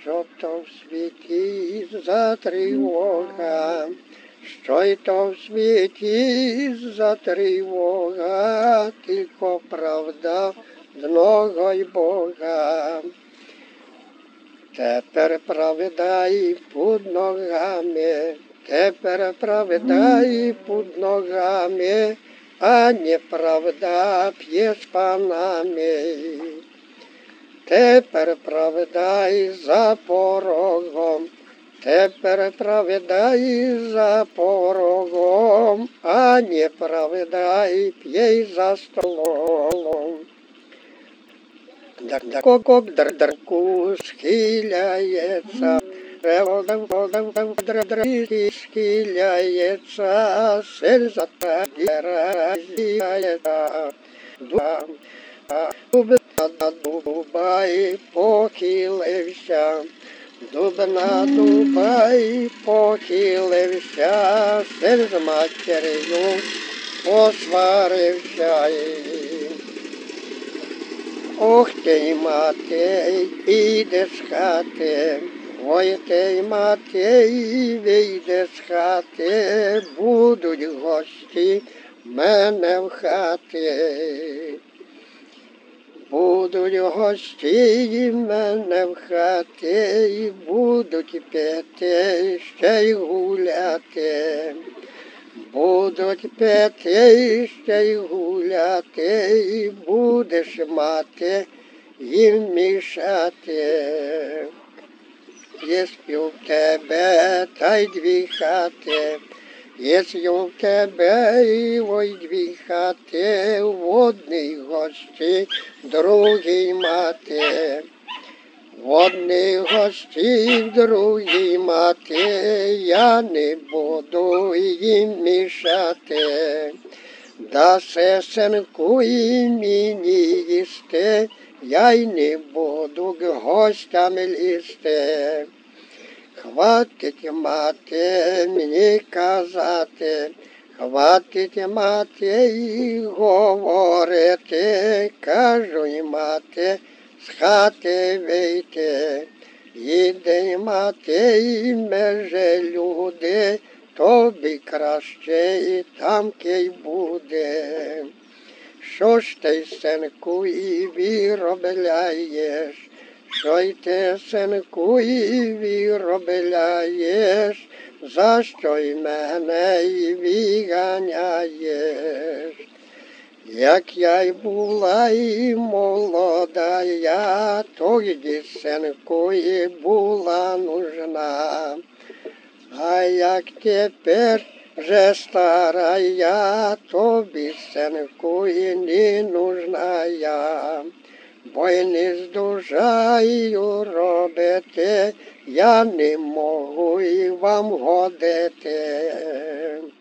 що то в світі за тривога, що й то в світі за тривога, тільки правда одного й Бога. Тепер правда й під ногами, тепер правда й під ногами, а неправда п'є з панами. Тепер правда й за порогом, тепер правда й за порогом, а неправда й п'є й за столом. Дарку схиляється, схиляється, серця разіяється. Дуб на дуба й похилився, дуб на дуба й похилився, син з матір'ю посварився. Ох ти, Матей, іде з хати, ой ти, Матей, вийде з хати, будуть гості мене в хаті. Будуть гості мене в хаті, будуть пити, ще й гуляти. Будуть пити, ще й гуляти, і будеш мати їм мішати. Єсть у тебе та й дві хати, єсть у тебе і ой дві хати, в одній гості, другій мати. В одній гості, в другій мати, я не буду їм мішати. Да сесенку і мені їсти, я й не буду к гостям лізти. Хватить, мати, мені казати, хватить, мати, і говорити, кажу й мати, з хати вийти. Іде, мати, і меже люди, тобі краще і там кей буде. Що ж ти, синку, і виробляєш? Що й ти, синку, і виробляєш? За що й мене і виганяєш? Як я й була і молода я, тоді, синку, і була нужна. А як тепер вже стара я, тобі, синку, і не нужна я. Бо й не здужаю робити, я не можу і вам годити.